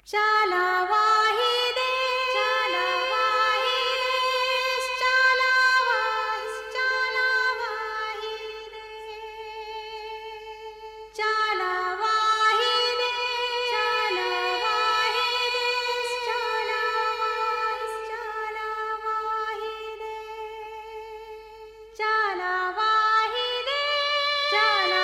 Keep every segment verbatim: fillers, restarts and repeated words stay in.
चाला वाहिदे चाला वाहिदे चाला वाहिस चाला वाहिदे चाला वाहिदे चाला वाहिदे चाला वाहिस चाला वाहिदे चाला वाहिदे चाला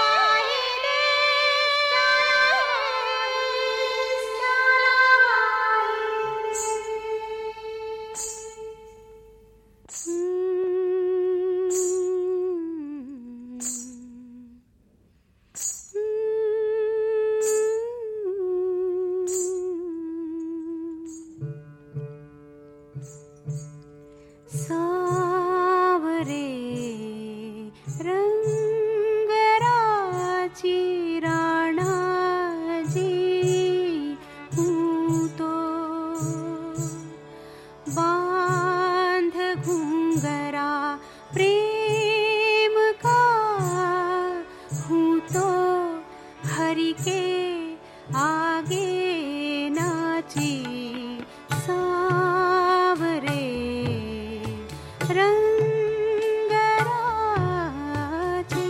सावरे रंगराची राणाजी हूँ तो बांध घुंघरा प्रेम का हूँ तो हरि के आगे नाची सावरे रंगराजी।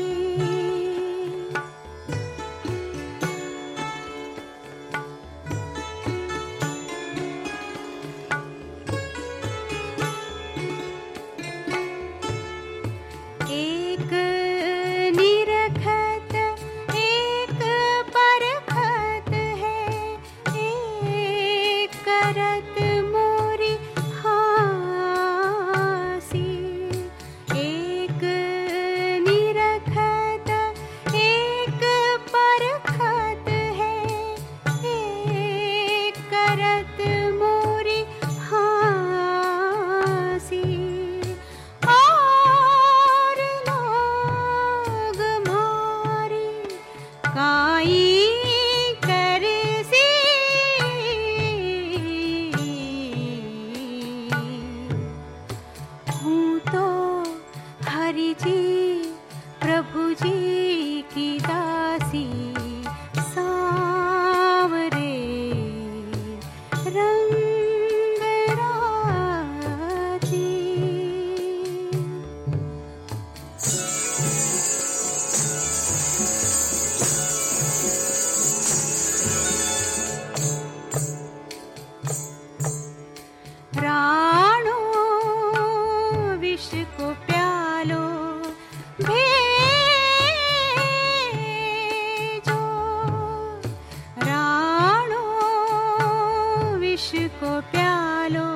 एक निरखत एक परखत है, एक करत मोरी हासी। एक निरखत एक परखत है, एक करत मोरी हासी। और लोग मारी काई करसी, हूँ तो हरि जी प्रभु जी की दासी। सावरे रंगराजी। राणो विष को प्यालो भेजो, राणो विष को प्यालो